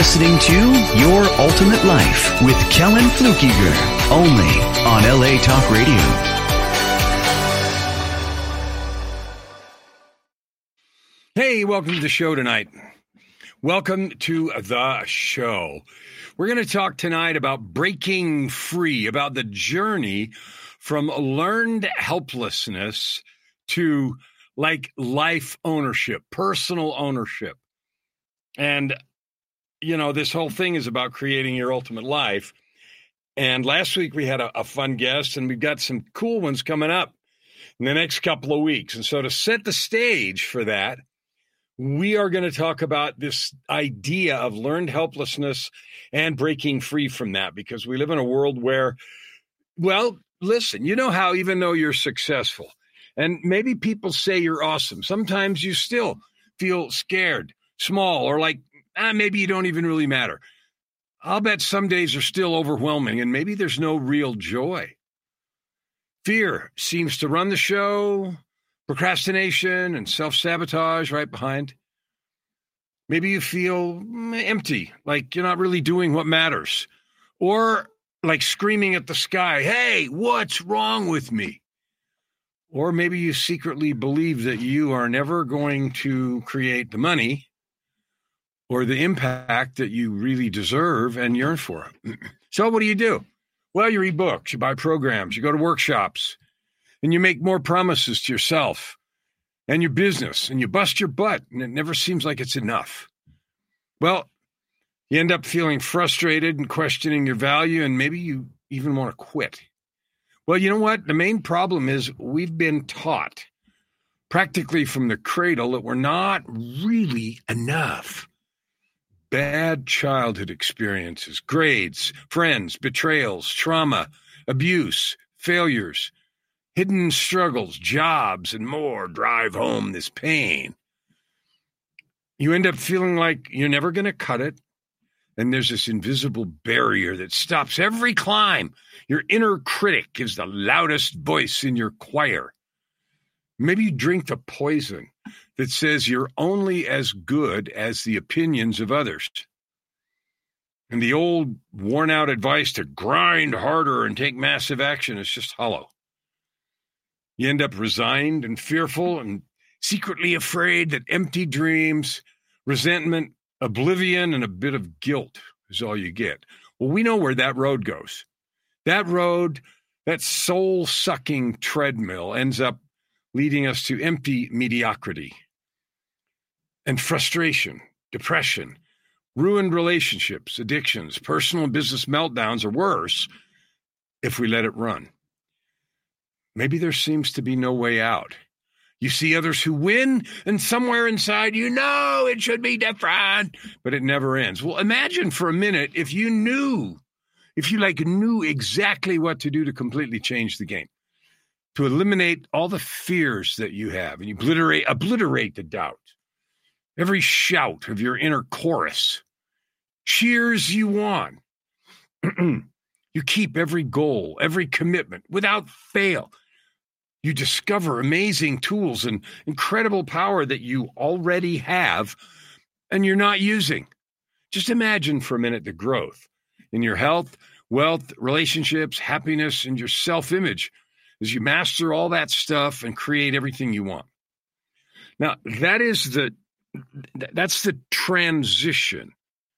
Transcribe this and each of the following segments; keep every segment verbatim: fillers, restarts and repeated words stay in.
listening to Your Ultimate Life with Kellen Flukiger, only on L A Talk Radio. Hey, welcome to the show tonight. Welcome to the show. We're going to talk tonight about breaking free, about the journey from learned helplessness to like life ownership, personal ownership. And, you know, this whole thing is about creating your ultimate life. And last week we had a, a fun guest, and we've got some cool ones coming up in the next couple of weeks. And so to set the stage for that, we are going to talk about this idea of learned helplessness and breaking free from that, because we live in a world where, well, listen, you know how even though you're successful and maybe people say you're awesome, sometimes you still feel scared, small, or like, ah, maybe you don't even really matter. I'll bet some days are still overwhelming and maybe there's no real joy. Fear seems to run the show. Procrastination and self-sabotage right behind. Maybe you feel empty, like you're not really doing what matters. Or like screaming at the sky, hey, what's wrong with me? Or maybe you secretly believe that you are never going to create the money or the impact that you really deserve and yearn for. So what do you do? Well, you read books, you buy programs, you go to workshops, and you make more promises to yourself and your business, and you bust your butt, and it never seems like it's enough. Well, you end up feeling frustrated and questioning your value, and maybe you even want to quit. Well, you know what? The main problem is we've been taught practically from the cradle that we're not really enough. Bad childhood experiences, grades, friends, betrayals, trauma, abuse, failures, hidden struggles, jobs, and more drive home this pain. You end up feeling like you're never going to cut it, and there's this invisible barrier that stops every climb. Your inner critic is the loudest voice in your choir. Maybe you drink the poison that says you're only as good as the opinions of others. And the old worn-out advice to grind harder and take massive action is just hollow. You end up resigned and fearful and secretly afraid that empty dreams, resentment, oblivion, and a bit of guilt is all you get. Well, we know where that road goes. That road, that soul-sucking treadmill ends up leading us to empty mediocrity and frustration, depression, ruined relationships, addictions, personal and business meltdowns, or worse, if we let it run. Maybe there seems to be no way out. You see others who win, and somewhere inside you know it should be different, but it never ends. Well, imagine for a minute if you knew, if you like knew exactly what to do to completely change the game, to eliminate all the fears that you have and you obliterate, obliterate the doubt. Every shout of your inner chorus cheers you on. You keep every goal, every commitment without fail. You discover amazing tools and incredible power that you already have and you're not using. Just imagine for a minute the growth in your health, wealth, relationships, happiness, and your self-image as you master all that stuff and create everything you want. Now, that is the that's the transition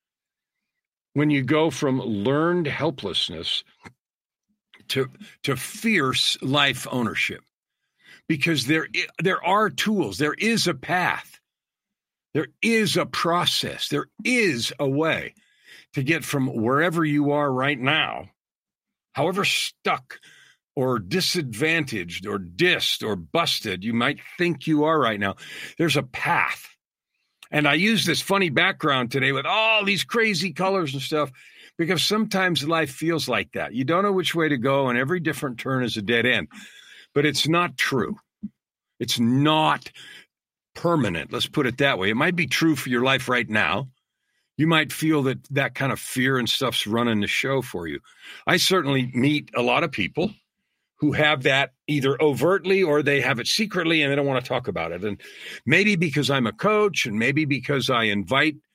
when you go from learned helplessness to, to fierce life ownership. Because there, there are tools, there is a path, there is a process, there is a way to get from wherever you are right now, however stuck or disadvantaged or dissed or busted you might think you are right now. There's a path. And I use this funny background today with all these crazy colors and stuff because sometimes life feels like that. You don't know which way to go, and every different turn is a dead end. But it's not true. It's not permanent. Let's put it that way. It might be true for your life right now. You might feel that that kind of fear and stuff's running the show for you. I certainly meet a lot of people who have that either overtly or they have it secretly and they don't want to talk about it. And maybe because I'm a coach and maybe because I invite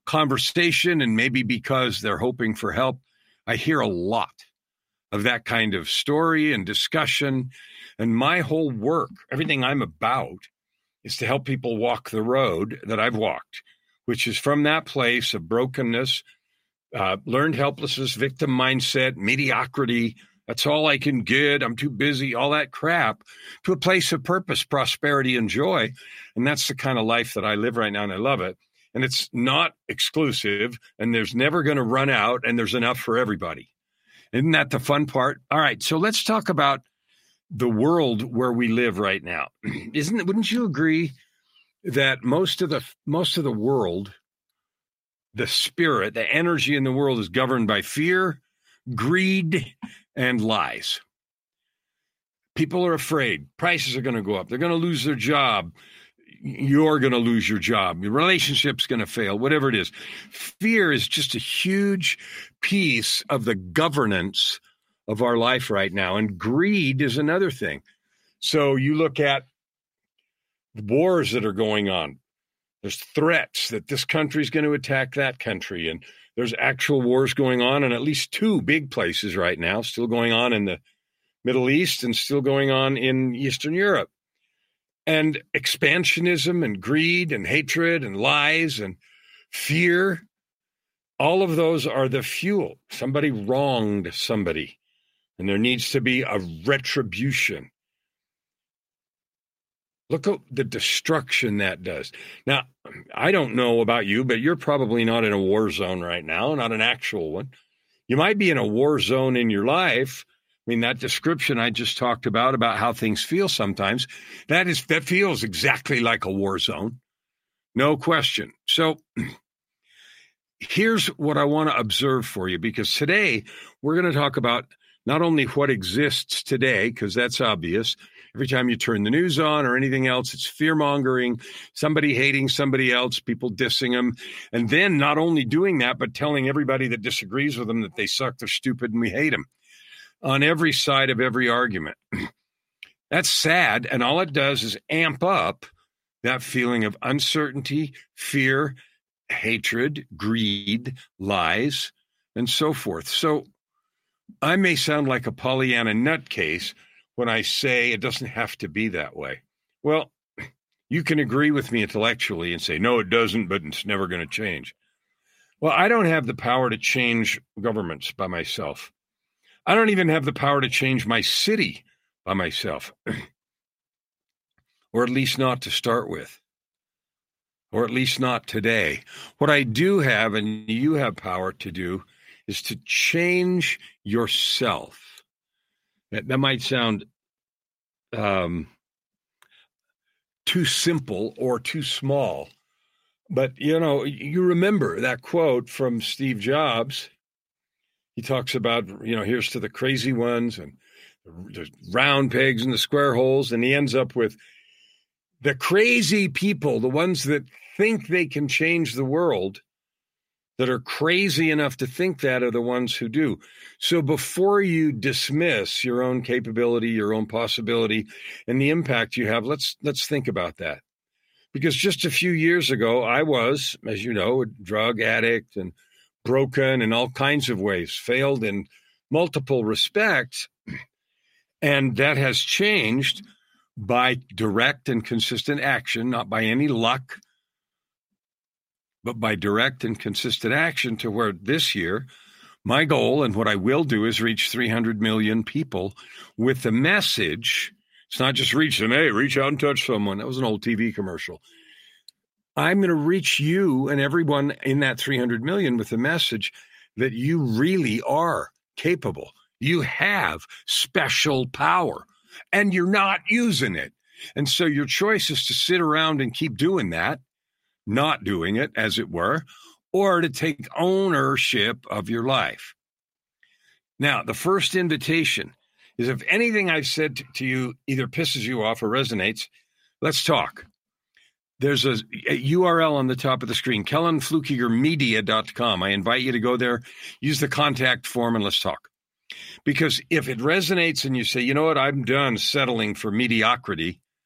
conversation, and maybe because they're hoping for help, I hear a lot of that kind of story and discussion. And my whole work, everything I'm about, is to help people walk the road that I've walked, which is from that place of brokenness, uh, learned helplessness, victim mindset, mediocrity. That's all I can get. I'm too busy, all that crap, to a place of purpose, prosperity, and joy. And that's the kind of life that I live right now, and I love it. And it's not exclusive, and there's never going to run out, and there's enough for everybody. Isn't that the fun part? All right, so let's talk about the world where we live right now. Isn't it, wouldn't you agree that most of the most of the world, the spirit, the energy in the world is governed by fear, greed, and lies? People are afraid. Prices are going to go up. They're going to lose their job. You're going to lose your job. Your relationship's going to fail, whatever it is. Fear is just a huge piece of the governance of our life right now. And greed is another thing. So you look at the wars that are going on. There's threats that this country is going to attack that country. And there's actual wars going on in at least two big places right now, still going on in the Middle East and still going on in Eastern Europe. And expansionism and greed and hatred and lies and fear, all of those are the fuel. Somebody wronged somebody, and there needs to be a retribution. Look at the destruction that does. Now, I don't know about you, but you're probably not in a war zone right now, not an actual one. You might be in a war zone in your life. I mean, that description I just talked about, about how things feel sometimes, that is that feels exactly like a war zone. No question. So here's what I want to observe for you, because today we're going to talk about not only what exists today, because that's obvious. Every time you turn the news on or anything else, it's fear-mongering, somebody hating somebody else, people dissing them, and then not only doing that, but telling everybody that disagrees with them that they suck, they're stupid, and we hate them on every side of every argument. That's sad, and all it does is amp up that feeling of uncertainty, fear, hatred, greed, lies, and so forth. So I may sound like a Pollyanna nutcase when I say it doesn't have to be that way. Well, you can agree with me intellectually and say, no, it doesn't, but it's never going to change. Well, I don't have the power to change governments by myself. I don't even have the power to change my city by myself, or at least not to start with, or at least not today. What I do have, and you have power to do, is to change yourself. That, that might sound um, too simple or too small, but, you know, you remember that quote from Steve Jobs. He talks about, you know, here's to the crazy ones and the round pegs and the square holes. And he ends up with the crazy people, the ones that think they can change the world, that are crazy enough to think that, are the ones who do. So before you dismiss your own capability, your own possibility, and the impact you have, let's let's think about that. Because just a few years ago, I was, as you know, a drug addict and broken in all kinds of ways, failed in multiple respects. And that has changed by direct and consistent action, not by any luck, but by direct and consistent action, to where this year, my goal and what I will do is reach three hundred million people with the message. It's not just reach them, hey, reach out and touch someone. That was an old T V commercial. I'm going to reach you and everyone in that three hundred million with the message that you really are capable. You have special power and you're not using it. And so your choice is to sit around and keep doing that, not doing it, as it were, or to take ownership of your life. Now, the first invitation is, if anything I've said to you either pisses you off or resonates, let's talk. There's a, a U R L on the top of the screen, kellen flukiger media dot com. I invite you to go there, use the contact form, and let's talk. Because if it resonates and you say, you know what, I'm done settling for mediocrity,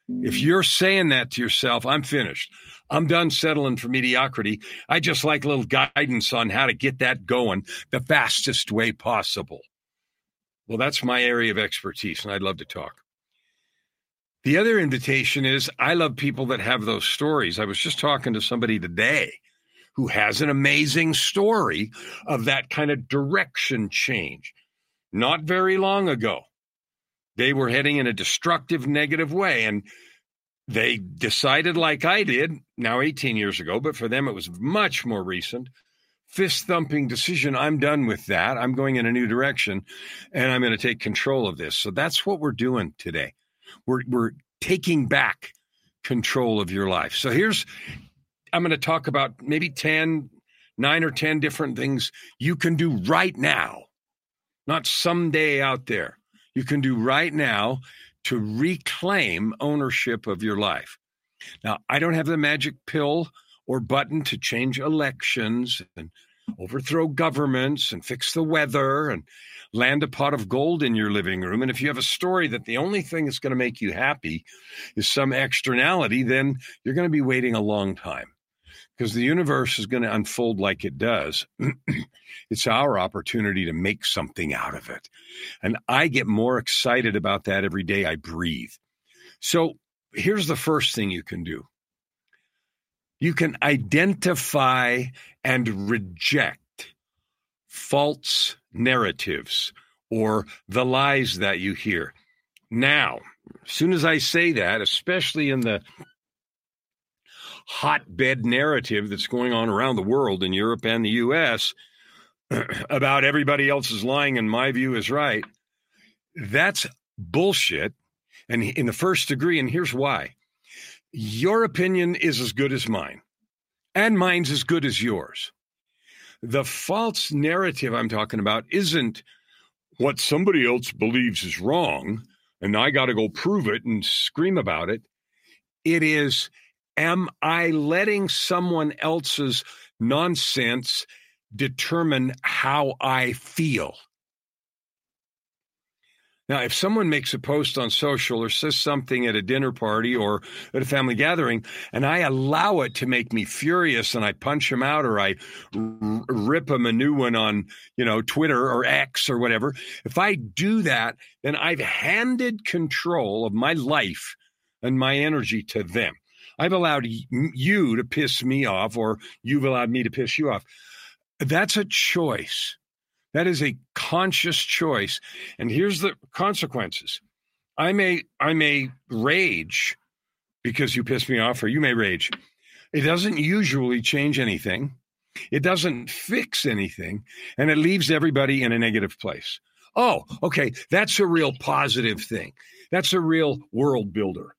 If you're saying that to yourself, I'm finished. I'm done settling for mediocrity. I just like a little guidance on how to get that going the fastest way possible. Well, that's my area of expertise, and I'd love to talk. The other invitation is I love people that have those stories. I was just talking to somebody today who has an amazing story of that kind of direction change. Not very long ago, they were heading in a destructive, negative way, and they decided, like I did, now eighteen years ago, but for them it was much more recent, fist-thumping decision. I'm done with that. I'm going in a new direction, and I'm going to take control of this. So that's what we're doing today. We're, we're taking back control of your life. So here's, I'm going to talk about maybe ten, nine or ten different things you can do right now, not someday out there. You can do right now to reclaim ownership of your life. Now, I don't have the magic pill or button to change elections and overthrow governments and fix the weather and land a pot of gold in your living room. And if you have a story that the only thing that's going to make you happy is some externality, then you're going to be waiting a long time, because the universe is going to unfold like it does. It's our opportunity to make something out of it. And I get more excited about that every day I breathe. So here's the first thing you can do. You can identify and reject false narratives or the lies that you hear. Now, as soon as I say that, especially in the hotbed narrative that's going on around the world in Europe and the U S about everybody else is lying and my view is right, that's bullshit. And in the first degree, and here's why. Your opinion is as good as mine, and mine's as good as yours. The false narrative I'm talking about isn't what somebody else believes is wrong, and I got to go prove it and scream about it. It is, am I letting someone else's nonsense determine how I feel? Now, if someone makes a post on social or says something at a dinner party or at a family gathering, and I allow it to make me furious and I punch them out or I r- rip them a new one on, you know, Twitter or X or whatever, if I do that, then I've handed control of my life and my energy to them. I've allowed you to piss me off, or you've allowed me to piss you off. That's a choice. That is a conscious choice. And here's the consequences. I may, I may rage because you piss me off, or you may rage. It doesn't usually change anything. It doesn't fix anything. And it leaves everybody in a negative place. Oh, okay. That's a real positive thing. That's a real world builder.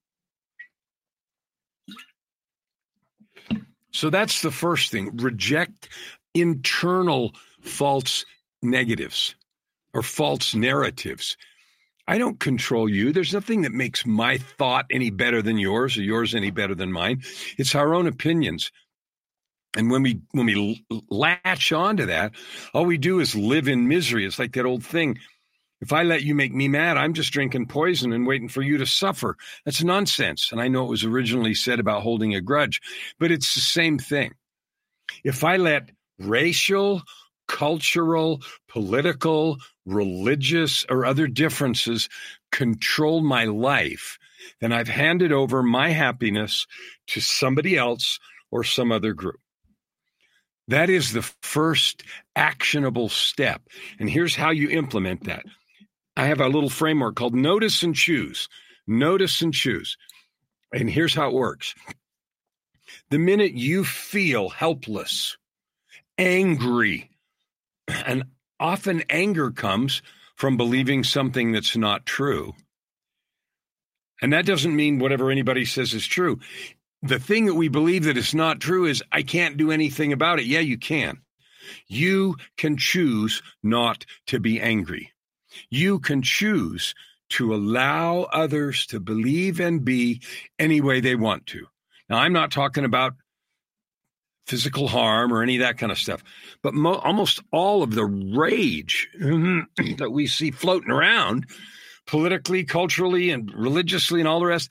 So that's the first thing. Reject internal false negatives or false narratives. I don't control you. There's nothing that makes my thought any better than yours or yours any better than mine. It's our own opinions. And when we when we latch onto that, all we do is live in misery. It's like that old thing. If I let you make me mad, I'm just drinking poison and waiting for you to suffer. That's nonsense. And I know it was originally said about holding a grudge, but it's the same thing. If I let racial, cultural, political, religious, or other differences control my life, then I've handed over my happiness to somebody else or some other group. That is the first actionable step. And here's how you implement that. I have a little framework called Notice and Choose. Notice and choose. And here's how it works. The minute you feel helpless, angry, and often anger comes from believing something that's not true. And that doesn't mean whatever anybody says is true. The thing that we believe that is not true is, I can't do anything about it. Yeah, you can. You can choose not to be angry. You can choose to allow others to believe and be any way they want to. Now, I'm not talking about physical harm or any of that kind of stuff, but mo- almost all of the rage that we see floating around politically, culturally, and religiously and all the rest,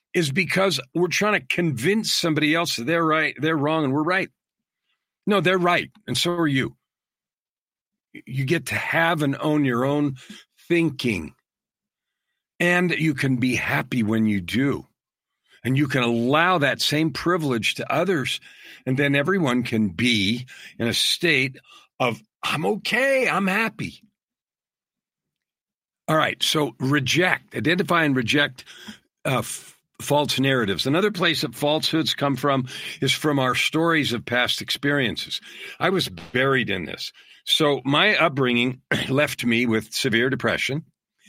is because we're trying to convince somebody else that they're right, they're wrong, and we're right. No, they're right, and so are you. You get to have and own your own thinking, and you can be happy when you do. And you can allow that same privilege to others, and then everyone can be in a state of, I'm okay, I'm happy. All right, so reject, identify and reject uh, f- false narratives. Another place that falsehoods come from is from our stories of past experiences. I was buried in this. So my upbringing left me with severe depression.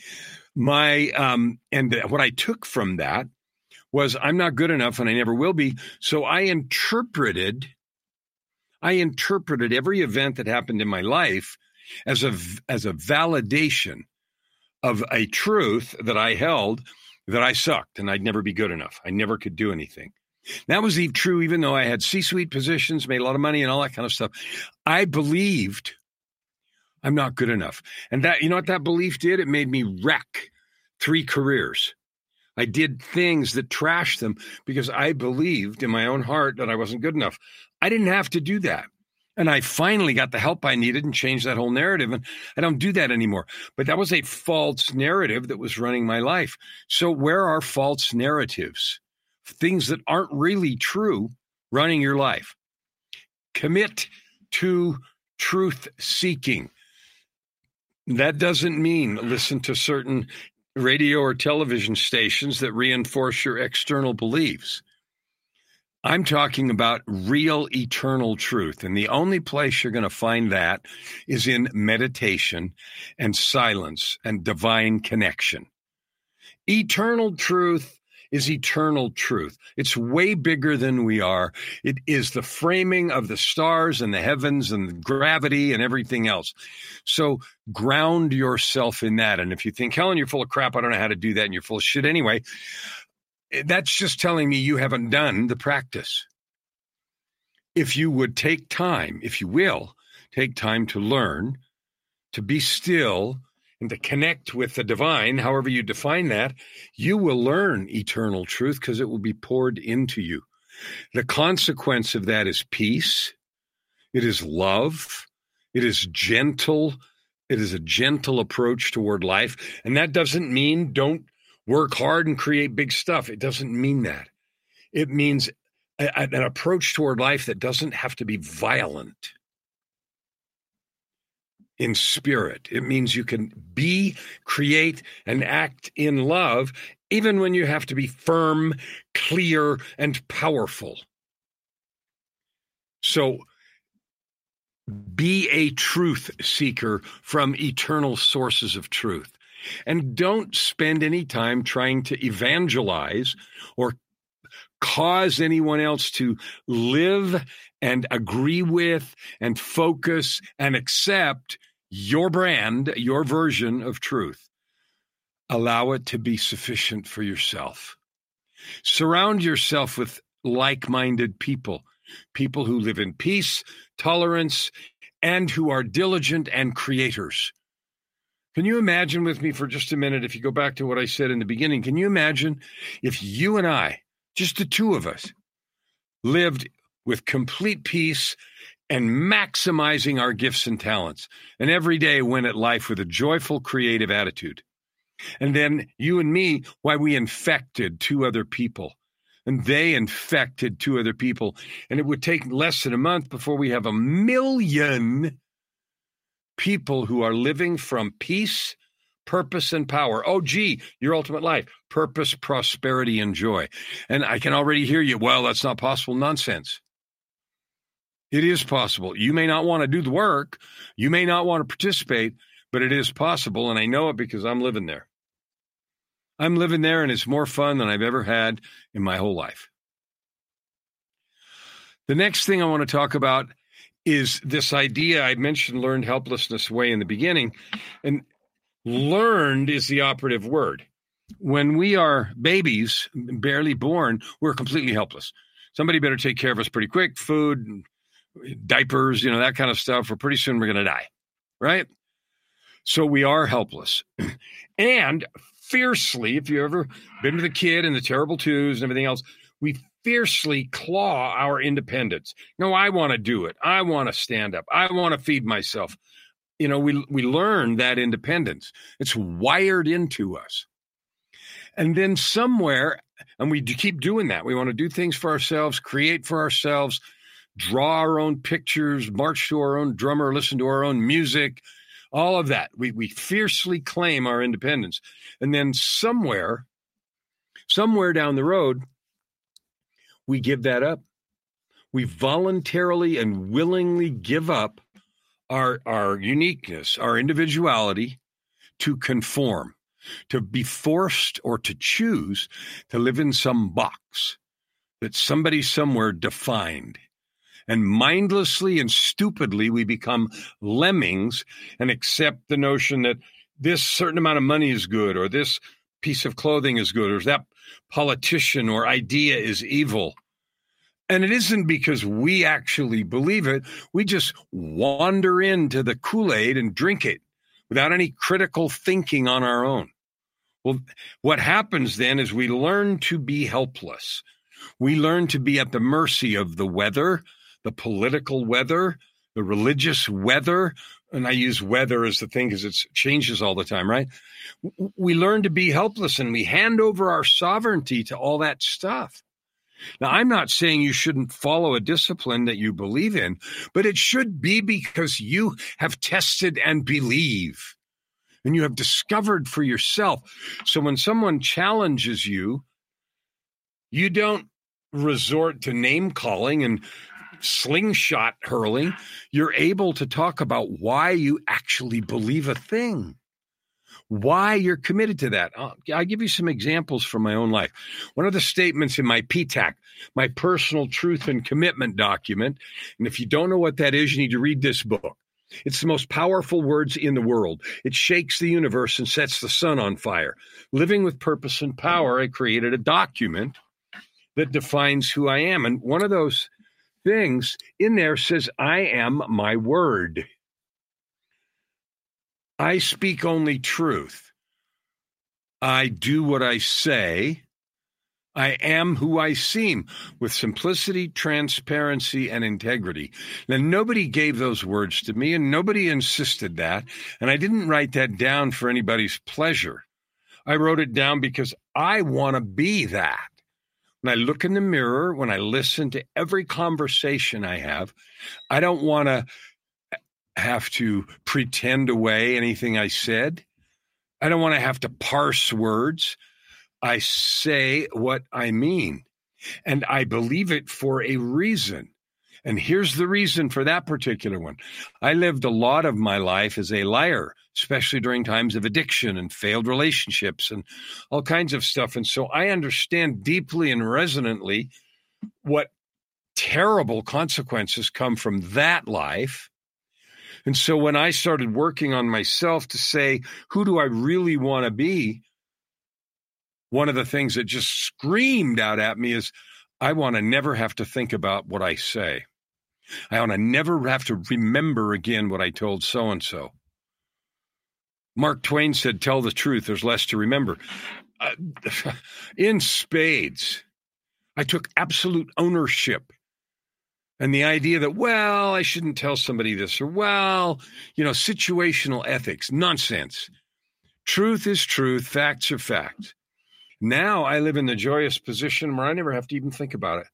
My um, and what I took from that was I'm not good enough and I never will be. So I interpreted, I interpreted every event that happened in my life as a as a validation of a truth that I held, that I sucked and I'd never be good enough. I never could do anything. That was true even though I had C-suite positions, made a lot of money and all that kind of stuff. I believed I'm not good enough. And that, you know what that belief did? It made me wreck three careers. I did things that trashed them because I believed in my own heart that I wasn't good enough. I didn't have to do that. And I finally got the help I needed and changed that whole narrative. And I don't do that anymore. But that was a false narrative that was running my life. So where are false narratives? Things that aren't really true running your life. Commit to truth seeking. That doesn't mean listen to certain radio or television stations that reinforce your external beliefs. I'm talking about real eternal truth. And the only place you're going to find that is in meditation and silence and divine connection. Eternal truth is eternal truth. It's way bigger than we are. It is the framing of the stars and the heavens and the gravity and everything else. So ground yourself in that. And if you think, Helen, you're full of crap, I don't know how to do that, and you're full of shit anyway, that's just telling me you haven't done the practice. If you would take time, if you will, take time to learn, to be still, and to connect with the divine, however you define that, you will learn eternal truth because it will be poured into you. The consequence of that is peace. It is love. It is gentle. It is a gentle approach toward life. And that doesn't mean don't work hard and create big stuff. It doesn't mean that. It means a, an approach toward life that doesn't have to be violent in spirit. It means you can be, create, and act in love, even when you have to be firm, clear, and powerful. So be a truth seeker from eternal sources of truth. And don't spend any time trying to evangelize or cause anyone else to live and agree with and focus and accept your brand, your version of truth. Allow it to be sufficient for yourself. Surround yourself with like-minded people, people who live in peace, tolerance, and who are diligent and creators. Can you imagine with me for just a minute, if you go back to what I said in the beginning, can you imagine if you and I, just the two of us, lived with complete peace and maximizing our gifts and talents, and every day went at life with a joyful, creative attitude? And then you and me, why we infected two other people, and they infected two other people, and it would take less than a month before we have a million people who are living from peace, purpose, and power. Oh, gee, your ultimate life, purpose, prosperity, and joy. And I can already hear you, well, that's not possible. Nonsense. It is possible. You may not want to do the work. You may not want to participate, but it is possible, and I know it because I'm living there. I'm living there, and it's more fun than I've ever had in my whole life. The next thing I want to talk about is this idea. I mentioned learned helplessness way in the beginning, and learned is the operative word. When we are babies, barely born, we're completely helpless. Somebody better take care of us pretty quick, food, diapers, you know, that kind of stuff, or pretty soon we're going to die, right? So we are helpless. And fiercely, if you've ever been with a kid and the terrible twos and everything else, we fiercely claw our independence. No, I want to do it. I want to stand up. I want to feed myself. You know, we we learn that independence. It's wired into us. And then somewhere, and we keep doing that. We want to do things for ourselves, create for ourselves, draw our own pictures, march to our own drummer, listen to our own music, all of that. We we fiercely claim our independence. And then somewhere, somewhere down the road, we give that up. We voluntarily and willingly give up our, our uniqueness, our individuality to conform, to be forced or to choose to live in some box that somebody somewhere defined. And mindlessly and stupidly, we become lemmings and accept the notion that this certain amount of money is good, or this piece of clothing is good, or that politician or idea is evil. And it isn't because we actually believe it. We just wander into the Kool-Aid and drink it without any critical thinking on our own. Well, what happens then is we learn to be helpless. We learn to be at the mercy of the weather, the political weather, the religious weather. And I use weather as the thing because it changes all the time, right? We learn to be helpless and we hand over our sovereignty to all that stuff. Now, I'm not saying you shouldn't follow a discipline that you believe in, but it should be because you have tested and believe, and you have discovered for yourself. So when someone challenges you, you don't resort to name calling and slingshot hurling. You're able to talk about why you actually believe a thing, why you're committed to that. I'll, I'll give you some examples from my own life. One of the statements in my P TAC, my personal truth and commitment document, and if you don't know what that is, you need to read this book. It's the most powerful words in the world. It shakes the universe and sets the sun on fire. Living with purpose and power, I created a document that defines who I am. And one of those things in there says, I am my word. I speak only truth. I do what I say. I am who I seem, with simplicity, transparency, and integrity. Now, nobody gave those words to me, and nobody insisted that, and I didn't write that down for anybody's pleasure. I wrote it down because I want to be that. When I look in the mirror, when I listen to every conversation I have, I don't want to have to pretend away anything I said. I don't want to have to parse words. I say what I mean, and I believe it for a reason. And here's the reason for that particular one. I lived a lot of my life as a liar, especially during times of addiction and failed relationships and all kinds of stuff. And so I understand deeply and resonantly what terrible consequences come from that life. And so when I started working on myself to say, who do I really want to be? One of the things that just screamed out at me is, I want to never have to think about what I say. I want to never have to remember again what I told so-and-so. Mark Twain said, tell the truth, there's less to remember. Uh, in spades, I took absolute ownership. And the idea that, well, I shouldn't tell somebody this, or, well, you know, situational ethics, nonsense. Truth is truth, facts are facts. Now I live in the joyous position where I never have to even think about it.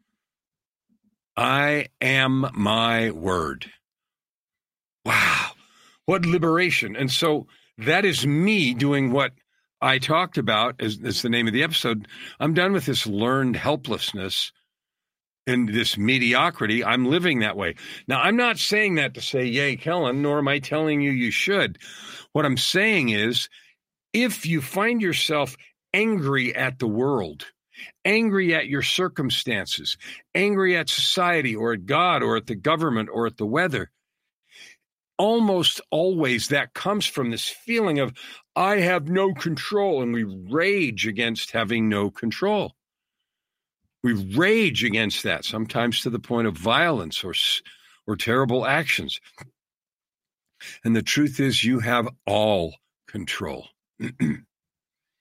I am my word. Wow, what liberation. And so that is me doing what I talked about, as, as the name of the episode. I'm done with this learned helplessness and this mediocrity. I'm living that way. Now, I'm not saying that to say, yay, Kellen, nor am I telling you you should. What I'm saying is, if you find yourself angry at the world, angry at your circumstances, angry at society or at God or at the government or at the weather, almost always that comes from this feeling of, I have no control, and we rage against having no control. We rage against that, sometimes to the point of violence or, or terrible actions. And the truth is, you have all control.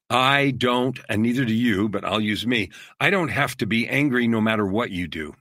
I don't, and neither do you, but I'll use me. I don't have to be angry no matter what you do.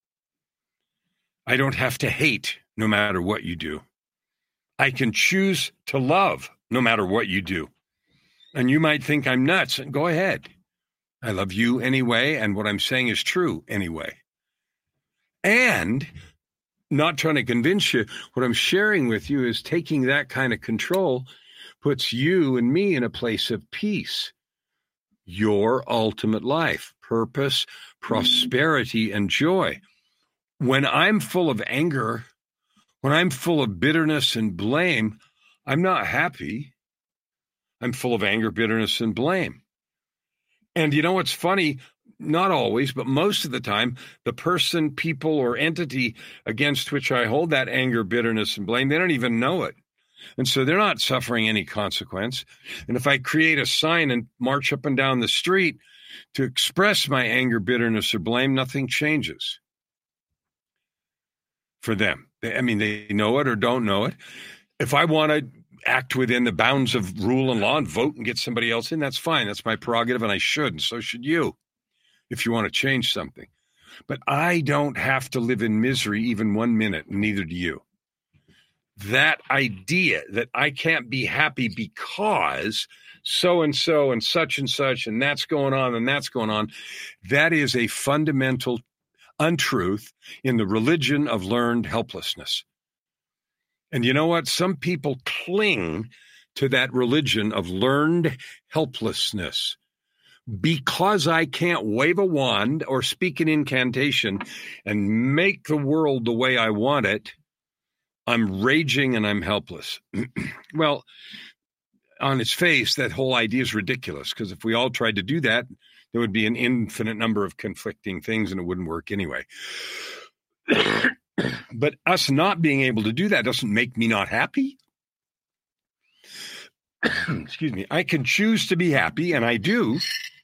I don't have to hate no matter what you do. I can choose to love no matter what you do. And you might think I'm nuts. Go ahead. I love you anyway, and what I'm saying is true anyway. And not trying to convince you, what I'm sharing with you is taking that kind of control puts you and me in a place of peace. Your ultimate life, purpose, prosperity, and joy. When I'm full of anger, when I'm full of bitterness and blame, I'm not happy. I'm full of anger, bitterness, and blame. And you know what's funny? Not always, but most of the time, the person, people, or entity against which I hold that anger, bitterness, and blame, they don't even know it. And so they're not suffering any consequence. And if I create a sign and march up and down the street to express my anger, bitterness, or blame, nothing changes for them. I mean, they know it or don't know it. If I want to act within the bounds of rule and law and vote and get somebody else in, that's fine. That's my prerogative, and I should, and so should you, if you want to change something. But I don't have to live in misery even one minute, and neither do you. That idea that I can't be happy because so-and-so and such and such, and that's going on and that's going on, that is a fundamental untruth in the religion of learned helplessness. And you know what? Some people cling to that religion of learned helplessness. Because I can't wave a wand or speak an incantation and make the world the way I want it, I'm raging and I'm helpless. Well, on its face, that whole idea is ridiculous, because if we all tried to do that, there would be an infinite number of conflicting things and it wouldn't work anyway. But us not being able to do that doesn't make me not happy. Excuse me. I can choose to be happy, and I do,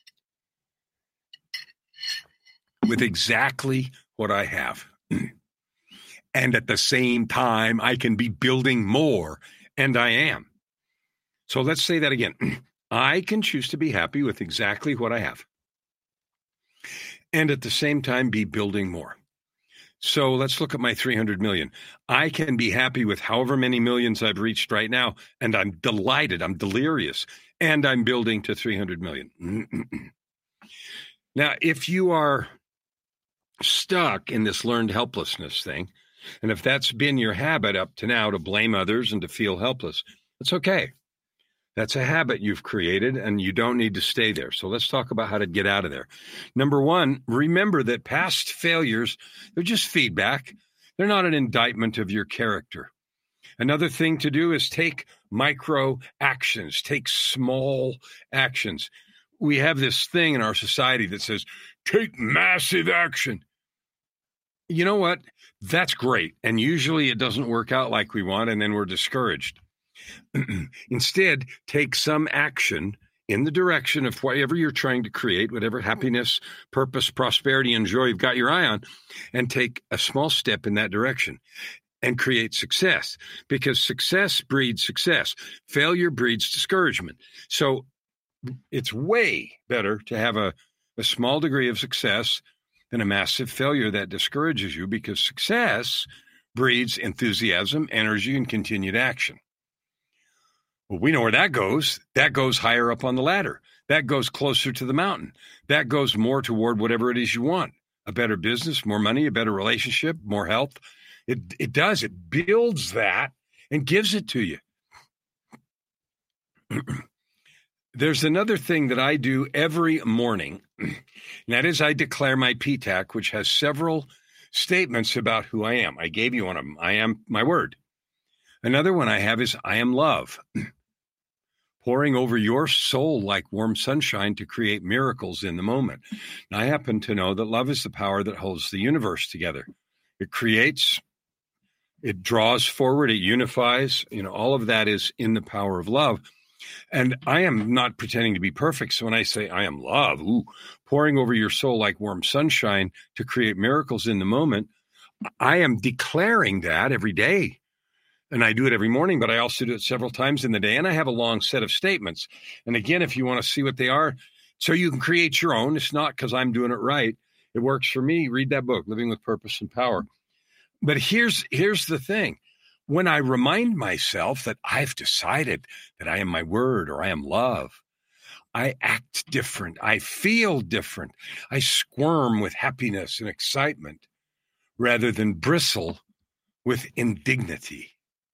with exactly what I have. And at the same time, I can be building more, and I am. So let's say that again. I can choose to be happy with exactly what I have, and at the same time be building more. So let's look at my three hundred million. I can be happy with however many millions I've reached right now, and I'm delighted, I'm delirious, and I'm building to three hundred million. Now, if you are stuck in this learned helplessness thing, and if that's been your habit up to now, to blame others and to feel helpless, it's okay. That's a habit you've created, and you don't need to stay there. So let's talk about how to get out of there. Number one, remember that past failures, they're just feedback. They're not an indictment of your character. Another thing to do is take micro actions, take small actions. We have this thing in our society that says, take massive action. You know what? That's great. And usually it doesn't work out like we want, and then we're discouraged. Instead, take some action in the direction of whatever you're trying to create, whatever happiness, purpose, prosperity, and joy you've got your eye on, and take a small step in that direction and create success, because success breeds success. Failure breeds discouragement. So it's way better to have a, a small degree of success than a massive failure that discourages you, because success breeds enthusiasm, energy, and continued action. Well, we know where that goes. That goes higher up on the ladder. That goes closer to the mountain. That goes more toward whatever it is you want. A better business, more money, a better relationship, more health. It it does. It builds that and gives it to you. There's another thing that I do every morning, and that is I declare my P T A C, which has several statements about who I am. I gave you one of them. I am my word. Another one I have is I am love, pouring over your soul like warm sunshine to create miracles in the moment. And I happen to know that love is the power that holds the universe together. It creates, it draws forward, it unifies. You know, all of that is in the power of love. And I am not pretending to be perfect. So when I say I am love, ooh, pouring over your soul like warm sunshine to create miracles in the moment, I am declaring that every day. And I do it every morning, but I also do it several times in the day. And I have a long set of statements. And again, if you want to see what they are, so you can create your own, it's not because I'm doing it right. It works for me. Read that book, Living with Purpose and Power. But here's, here's the thing. When I remind myself that I've decided that I am my word or I am love, I act different. I feel different. I squirm with happiness and excitement rather than bristle with indignity.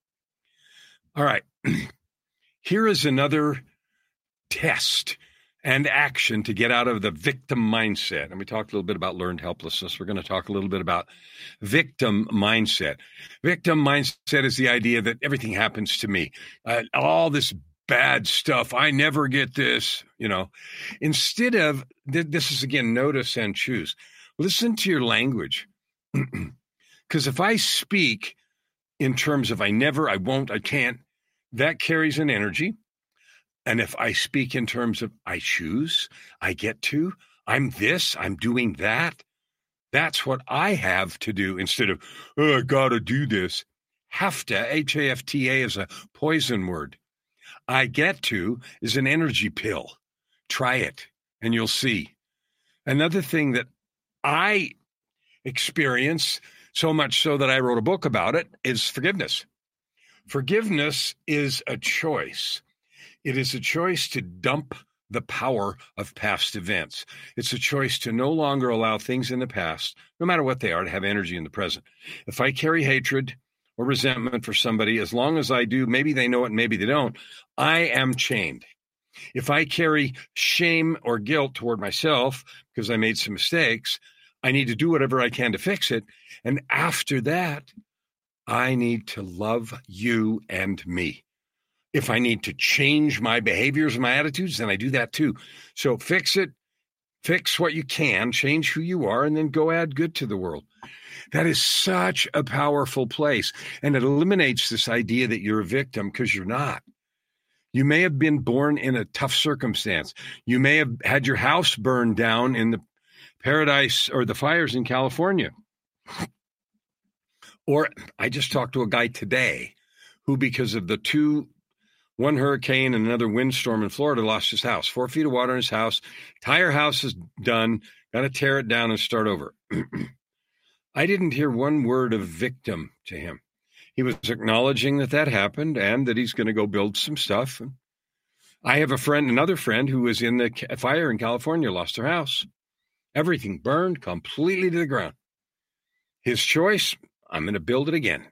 All right. Here is another test and action to get out of the victim mindset. And we talked a little bit about learned helplessness. We're going to talk a little bit about victim mindset. Victim mindset is the idea that everything happens to me. Uh, all this bad stuff. I never get this, you know. Instead of, this is again, notice and choose. Listen to your language. Because if I speak in terms of I never, I won't, I can't, that carries an energy. And if I speak in terms of I choose, I get to, I'm this, I'm doing that, that's what I have to do instead of, oh, I got to do this. Have to, H A F T A is a poison word. I get to is an energy pill. Try it and you'll see. Another thing that I experience, so much so that I wrote a book about it, is forgiveness. Forgiveness is a choice. It is a choice to dump the power of past events. It's a choice to no longer allow things in the past, no matter what they are, to have energy in the present. If I carry hatred or resentment for somebody, as long as I do, maybe they know it, maybe they don't, I am chained. If I carry shame or guilt toward myself because I made some mistakes, I need to do whatever I can to fix it. And after that, I need to love you and me. If I need to change my behaviors and my attitudes, then I do that too. So fix it, fix what you can, change who you are, and then go add good to the world. That is such a powerful place. And it eliminates this idea that you're a victim, because you're not. You may have been born in a tough circumstance. You may have had your house burned down in the paradise or the fires in California. Or I just talked to a guy today who, because of the two, one hurricane and another windstorm in Florida, lost his house. Four feet of water in his house. Entire house is done. Got to tear it down and start over. I didn't hear one word of victim to him. He was acknowledging that that happened and that he's going to go build some stuff. I have a friend, another friend, who was in the fire in California, lost her house. Everything burned completely to the ground. His choice, I'm going to build it again.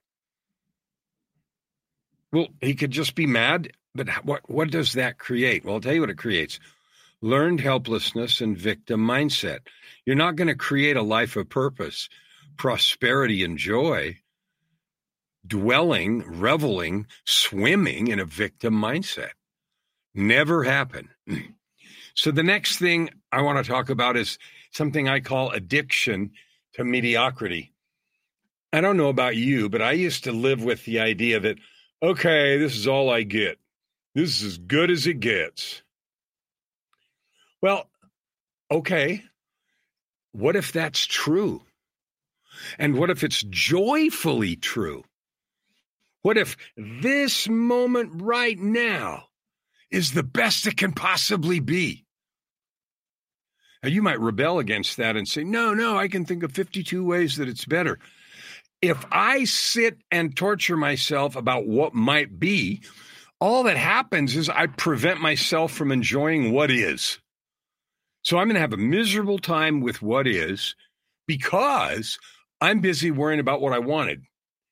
Well, he could just be mad, but what, what does that create? Well, I'll tell you what it creates. Learned helplessness and victim mindset. You're not going to create a life of purpose, prosperity, and joy dwelling, reveling, swimming in a victim mindset. Never happen. So the next thing I want to talk about is something I call addiction to mediocrity. I don't know about you, but I used to live with the idea that, okay, this is all I get. This is as good as it gets. Well, okay. What if that's true? And what if it's joyfully true? What if this moment right now is the best it can possibly be? Now, you might rebel against that and say, no, no, I can think of fifty-two ways that it's better. If I sit and torture myself about what might be, all that happens is I prevent myself from enjoying what is. So I'm going to have a miserable time with what is because I'm busy worrying about what I wanted.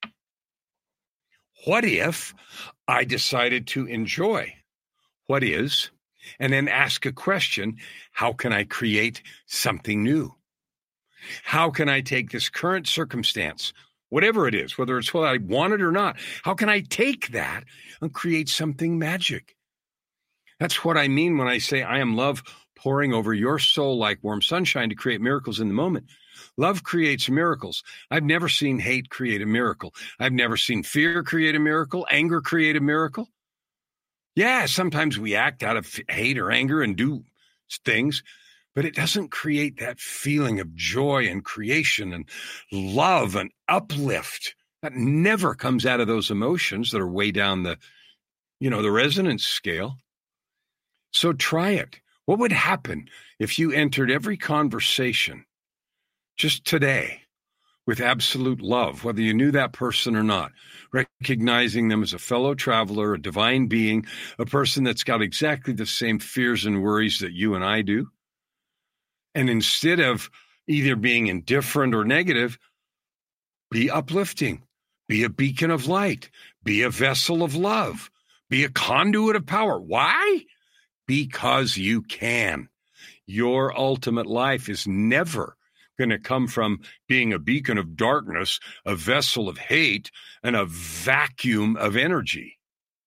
What if I decided to enjoy what is and then ask a question, how can I create something new? How can I take this current circumstance, whatever it is, whether it's what I wanted or not, how can I take that and create something magic? That's what I mean when I say I am love pouring over your soul like warm sunshine to create miracles in the moment. Love creates miracles. I've never seen hate create a miracle. I've never seen fear create a miracle, anger create a miracle. Yeah, sometimes we act out of hate or anger and do things, but it doesn't create that feeling of joy and creation and love and uplift. That never comes out of those emotions that are way down the, you know, the resonance scale. So try it. What would happen if you entered every conversation just today with absolute love, whether you knew that person or not, recognizing them as a fellow traveler, a divine being, a person that's got exactly the same fears and worries that you and I do? And instead of either being indifferent or negative, be uplifting, be a beacon of light, be a vessel of love, be a conduit of power. Why? Because you can. Your ultimate life is never going to come from being a beacon of darkness, a vessel of hate, and a vacuum of energy.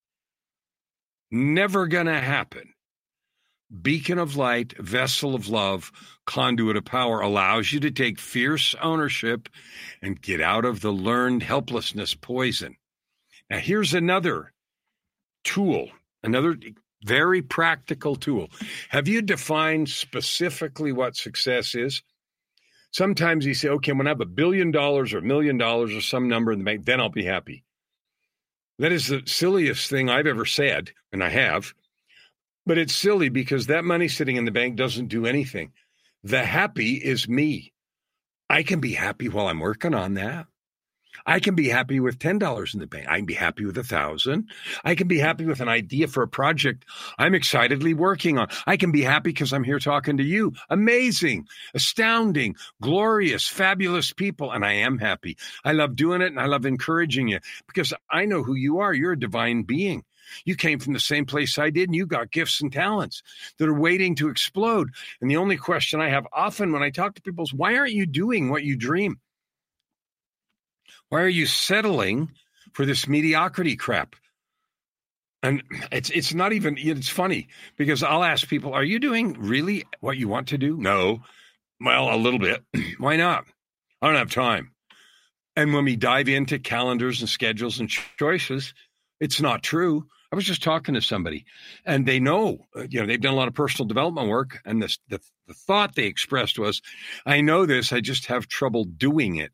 Never going to happen. Beacon of light, vessel of love, conduit of power allows you to take fierce ownership and get out of the learned helplessness poison. Now, here's another tool, another very practical tool. Have you defined specifically what success is? Sometimes you say, okay, when I have a billion dollars or a million dollars or some number in the bank, then I'll be happy. That is the silliest thing I've ever said, and I have. But it's silly because that money sitting in the bank doesn't do anything. The happy is me. I can be happy while I'm working on that. I can be happy with ten dollars in the bank. I can be happy with a thousand. I can be happy with an idea for a project I'm excitedly working on. I can be happy because I'm here talking to you. Amazing, astounding, glorious, fabulous people. And I am happy. I love doing it and I love encouraging you because I know who you are. You're a divine being. You came from the same place I did, and you got gifts and talents that are waiting to explode. And the only question I have often when I talk to people is, why aren't you doing what you dream? Why are you settling for this mediocrity crap? And it's it's not even, it's funny because I'll ask people, are you doing really what you want to do? No. Well, a little bit. Why not? I don't have time. And when we dive into calendars and schedules and choices, it's not true. I was just talking to somebody and they know, you know, they've done a lot of personal development work. And this, the, the thought they expressed was, I know this, I just have trouble doing it.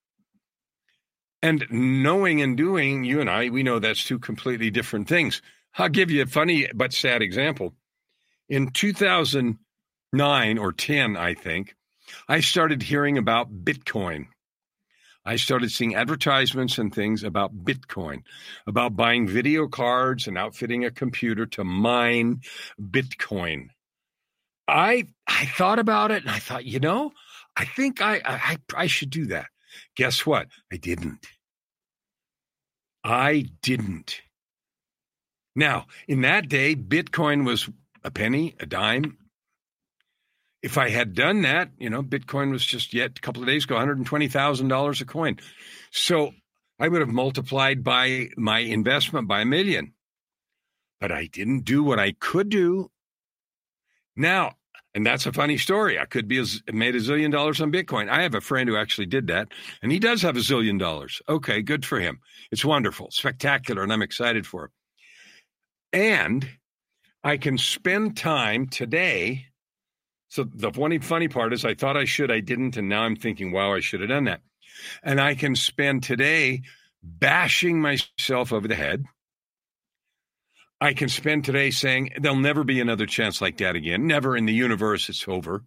And knowing and doing, you and I, we know that's two completely different things. I'll give you a funny but sad example. In two thousand nine or ten, I think, I started hearing about Bitcoin. I started seeing advertisements and things about Bitcoin, about buying video cards and outfitting a computer to mine Bitcoin. I I thought about it and I thought, you know, I think I I, I should do that. Guess what? I didn't. I didn't. Now, in that day, Bitcoin was a penny, a dime. If I had done that, you know, Bitcoin was just yet a couple of days ago, one hundred twenty thousand dollars a coin. So I would have multiplied by my investment by a million. But I didn't do what I could do. Now, and that's a funny story. I could be a, made a zillion dollars on Bitcoin. I have a friend who actually did that, and he does have a zillion dollars. Okay, good for him. It's wonderful, spectacular, and I'm excited for him. And I can spend time today. So the funny, funny part is I thought I should, I didn't, and now I'm thinking, wow, I should have done that. And I can spend today bashing myself over the head. I can spend today saying there'll never be another chance like that again. Never in the universe, it's over.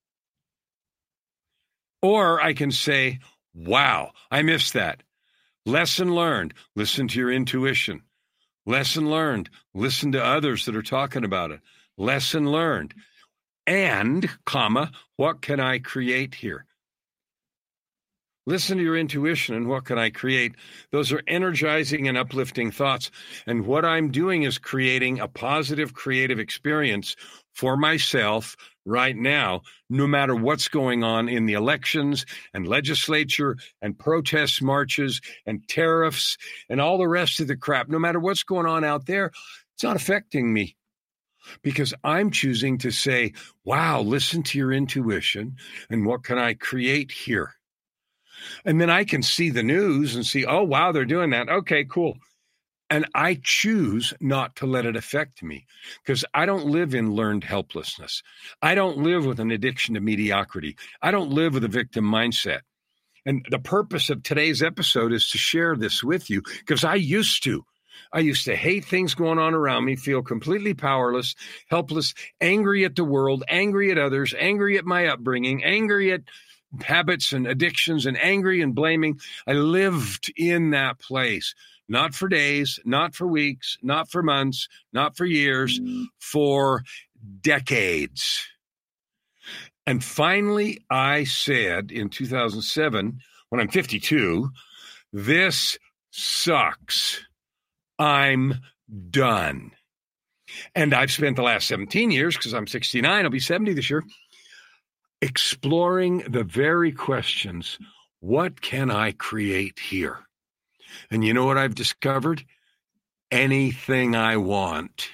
Or I can say, wow, I missed that. Lesson learned. Listen to your intuition. Lesson learned. Listen to others that are talking about it. Lesson learned. And, comma, what can I create here? Listen to your intuition and what can I create? Those are energizing and uplifting thoughts. And what I'm doing is creating a positive, creative experience for myself right now, no matter what's going on in the elections and legislature and protest marches and tariffs and all the rest of the crap. No matter what's going on out there, it's not affecting me. Because I'm choosing to say, wow, listen to your intuition and what can I create here? And then I can see the news and see, oh, wow, they're doing that. Okay, cool. And I choose not to let it affect me because I don't live in learned helplessness. I don't live with an addiction to mediocrity. I don't live with a victim mindset. And the purpose of today's episode is to share this with you, because I used to. I used to hate things going on around me, feel completely powerless, helpless, angry at the world, angry at others, angry at my upbringing, angry at habits and addictions, and angry and blaming. I lived in that place, not for days, not for weeks, not for months, not for years, for decades. And finally, I said in two thousand seven, when I'm fifty-two, this sucks. I'm done. And I've spent the last seventeen years, because I'm sixty-nine, I'll be seventy this year, exploring the very questions, what can I create here? And you know what I've discovered? Anything I want.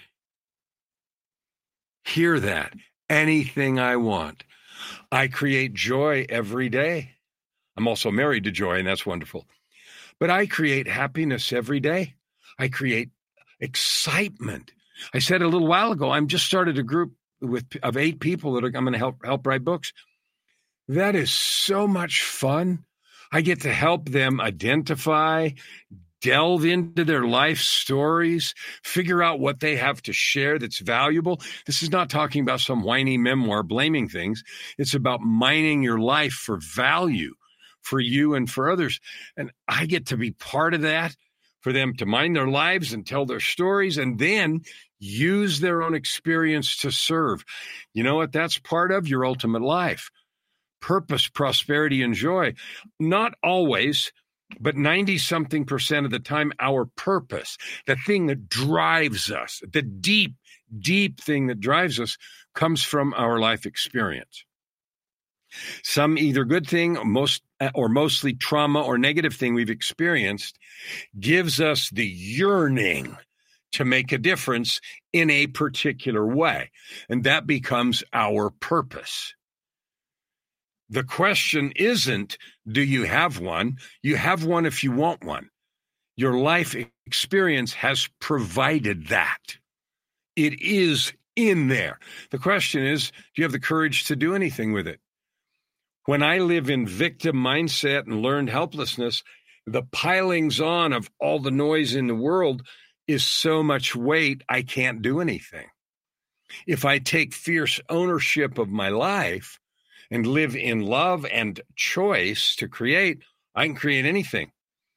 Hear that. Anything I want. I create joy every day. I'm also married to joy, and that's wonderful. But I create happiness every day. I create excitement. I said a little while ago, I'm just started a group with of eight people that are, I'm going to help help write books. That is so much fun. I get to help them identify, delve into their life stories, figure out what they have to share that's valuable. This is not talking about some whiny memoir blaming things. It's about mining your life for value for you and for others. And I get to be part of that, for them to mine their lives and tell their stories, and then use their own experience to serve. You know what that's part of? Your ultimate life. Purpose, prosperity, and joy. Not always, but ninety-something percent of the time, our purpose, the thing that drives us, the deep, deep thing that drives us, comes from our life experience. Some either good thing, most or mostly trauma or negative thing we've experienced gives us the yearning to make a difference in a particular way. And that becomes our purpose. The question isn't, do you have one? You have one if you want one. Your life experience has provided that. It is in there. The question is, do you have the courage to do anything with it? When I live in victim mindset and learned helplessness, the pilings on of all the noise in the world is so much weight, I can't do anything. If I take fierce ownership of my life and live in love and choice to create, I can create anything.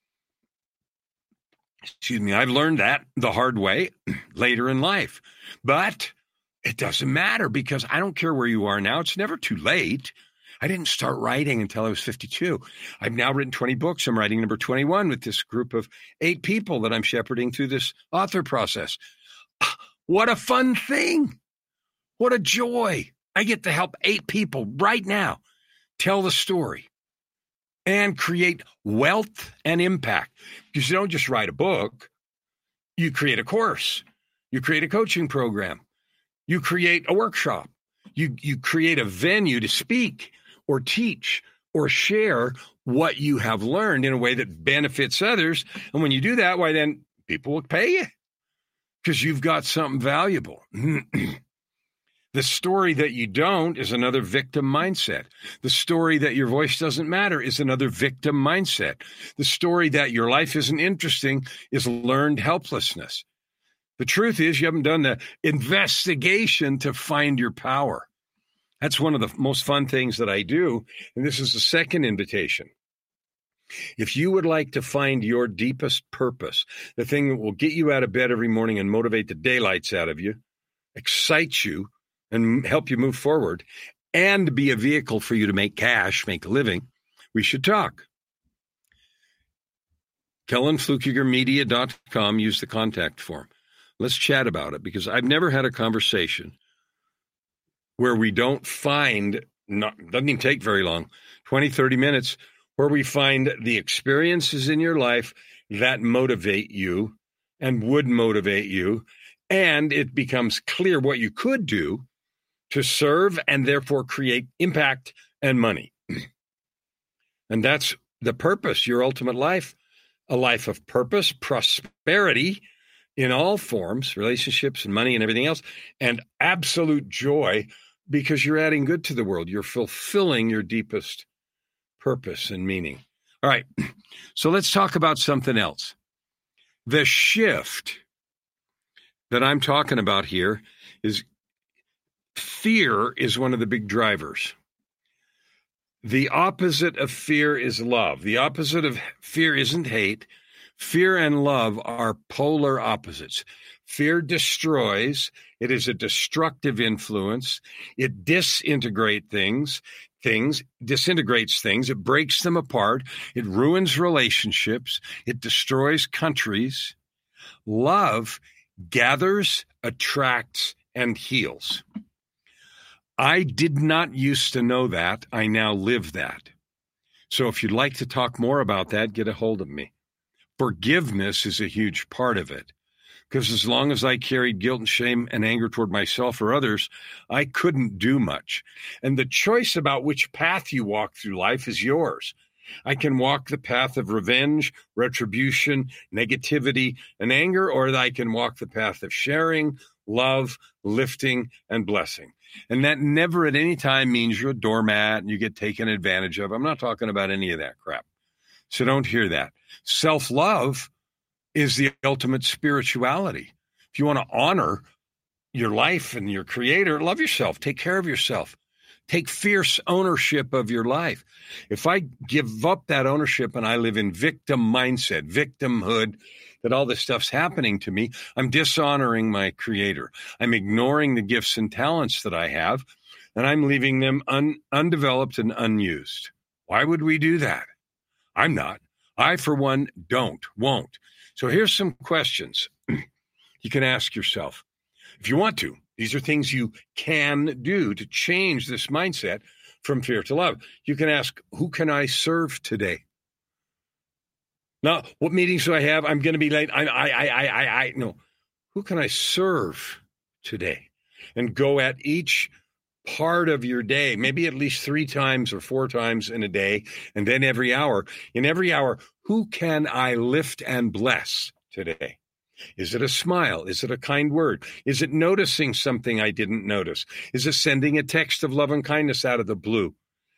Excuse me, I've learned that the hard way later in life. But it doesn't matter, because I don't care where you are now. It's never too late. I didn't start writing until I was fifty-two. I've now written twenty books. I'm writing number twenty-one with this group of eight people that I'm shepherding through this author process. What a fun thing. What a joy. I get to help eight people right now tell the story and create wealth and impact. Because you don't just write a book. You create a course. You create a coaching program. You create a workshop. You, you create a venue to speak or teach or share what you have learned in a way that benefits others. And when you do that, why then people will pay you, because you've got something valuable. The story that you don't is another victim mindset. The story that your voice doesn't matter is another victim mindset. The story that your life isn't interesting is learned helplessness. The truth is, you haven't done the investigation to find your power. That's one of the most fun things that I do. And this is the second invitation. If you would like to find your deepest purpose, the thing that will get you out of bed every morning and motivate the daylights out of you, excite you, and help you move forward, and be a vehicle for you to make cash, make a living, we should talk. Kellen Flukiger Media dot com, use the contact form. Let's chat about it, because I've never had a conversation where we don't find, not, doesn't even take very long, twenty, thirty minutes, where we find the experiences in your life that motivate you and would motivate you, and it becomes clear what you could do to serve and therefore create impact and money. And that's the purpose, your ultimate life, a life of purpose, prosperity in all forms, relationships and money and everything else, and absolute joy, because you're adding good to the world. You're fulfilling your deepest purpose and meaning. All right, so let's talk about something else. The shift that I'm talking about here is fear is one of the big drivers. The opposite of fear is love. The opposite of fear isn't hate. Fear and love are polar opposites. Fear destroys. It is a destructive influence. It disintegrates things, things, disintegrates things. It breaks them apart. It ruins relationships. It destroys countries. Love gathers, attracts, and heals. I did not used to know that. I now live that. So if you'd like to talk more about that, get a hold of me. Forgiveness is a huge part of it. Because as long as I carried guilt and shame and anger toward myself or others, I couldn't do much. And the choice about which path you walk through life is yours. I can walk the path of revenge, retribution, negativity, and anger, or I can walk the path of sharing, love, lifting, and blessing. And that never at any time means you're a doormat and you get taken advantage of. I'm not talking about any of that crap. So don't hear that. Self-love is the ultimate spirituality. If you want to honor your life and your creator, love yourself. Take care of yourself. Take fierce ownership of your life. If I give up that ownership and I live in victim mindset, victimhood, that all this stuff's happening to me, I'm dishonoring my creator. I'm ignoring the gifts and talents that I have, and I'm leaving them un- undeveloped and unused. Why would we do that? I'm not. I, for one, don't, won't. So here's some questions you can ask yourself. If you want to, these are things you can do to change this mindset from fear to love. You can ask, who can I serve today? Now, what meetings do I have? I'm going to be late. I, I, I, I, I, I, no. Who can I serve today? And go at each part of your day, maybe at least three times or four times in a day, and then every hour. In every hour, who can I lift and bless today? Is it a smile? Is it a kind word? Is it noticing something I didn't notice? Is it sending a text of love and kindness out of the blue?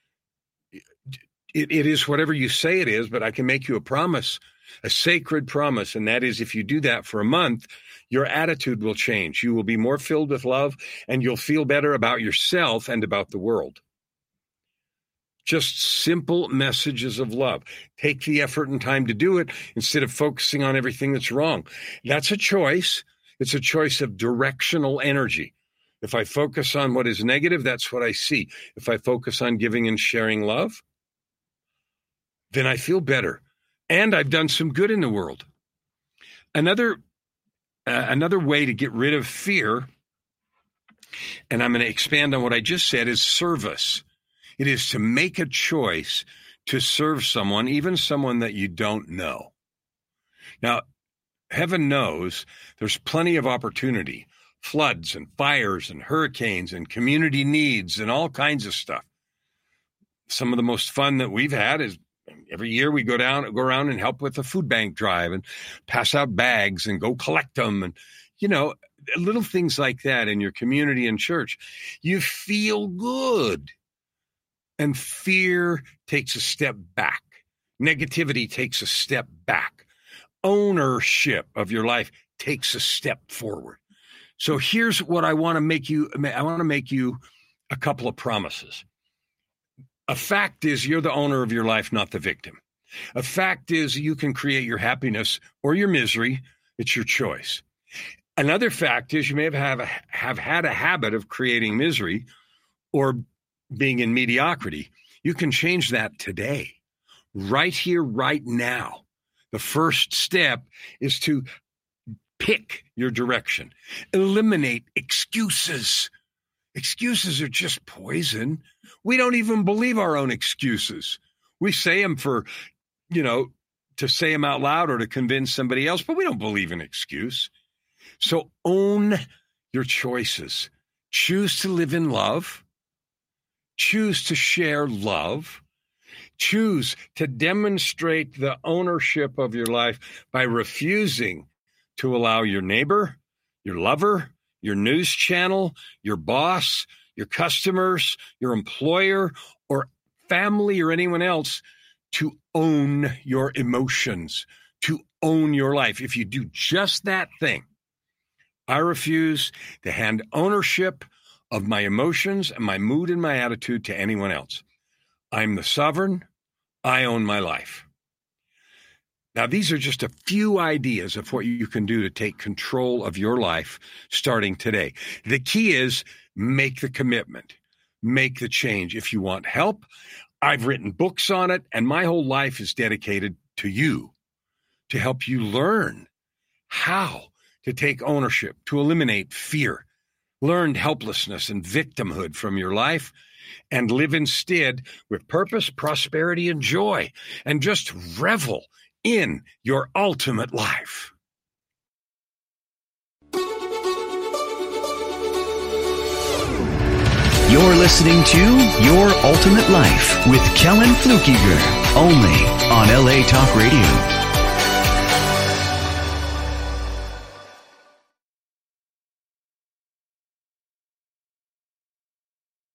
It, it is whatever you say it is, but I can make you a promise, a sacred promise, and that is if you do that for a month, your attitude will change. You will be more filled with love, and you'll feel better about yourself and about the world. Just simple messages of love. Take the effort and time to do it instead of focusing on everything that's wrong. That's a choice. It's a choice of directional energy. If I focus on what is negative, that's what I see. If I focus on giving and sharing love, then I feel better. And I've done some good in the world. Another, uh, another way to get rid of fear, and I'm going to expand on what I just said, is service. It is to make a choice to serve someone, even someone that you don't know. Now, heaven knows there's plenty of opportunity, floods and fires and hurricanes and community needs and all kinds of stuff. Some of the most fun that we've had is every year we go down, go around and help with the food bank drive and pass out bags and go collect them. And, you know, little things like that in your community and church. You feel good. And fear takes a step back. Negativity takes a step back. Ownership of your life takes a step forward. So here's what I want to make you, I want to make you a couple of promises. A fact is you're the owner of your life, not the victim. A fact is you can create your happiness or your misery. It's your choice. Another fact is you may have, have, have had a habit of creating misery or being in mediocrity. You can change that today, right here, right now. The first step is to pick your direction. Eliminate excuses. Excuses are just poison. We don't even believe our own excuses. We say them for, you know, to say them out loud or to convince somebody else, but we don't believe in excuse. So own your choices. Choose to live in love. Choose to share love. Choose to demonstrate the ownership of your life by refusing to allow your neighbor, your lover, your news channel, your boss, your customers, your employer, or family or anyone else to own your emotions, to own your life. If you do just that thing, I refuse to hand ownership of my emotions and my mood and my attitude to anyone else. I'm the sovereign. I own my life. Now, these are just a few ideas of what you can do to take control of your life starting today. The key is make the commitment, make the change. If you want help, I've written books on it, and my whole life is dedicated to you, to help you learn how to take ownership, to eliminate fear, learn helplessness and victimhood from your life, and live instead with purpose, prosperity, and joy, and just revel in your ultimate life. You're listening to Your Ultimate Life with Kellen Flukiger, only on L A Talk Radio.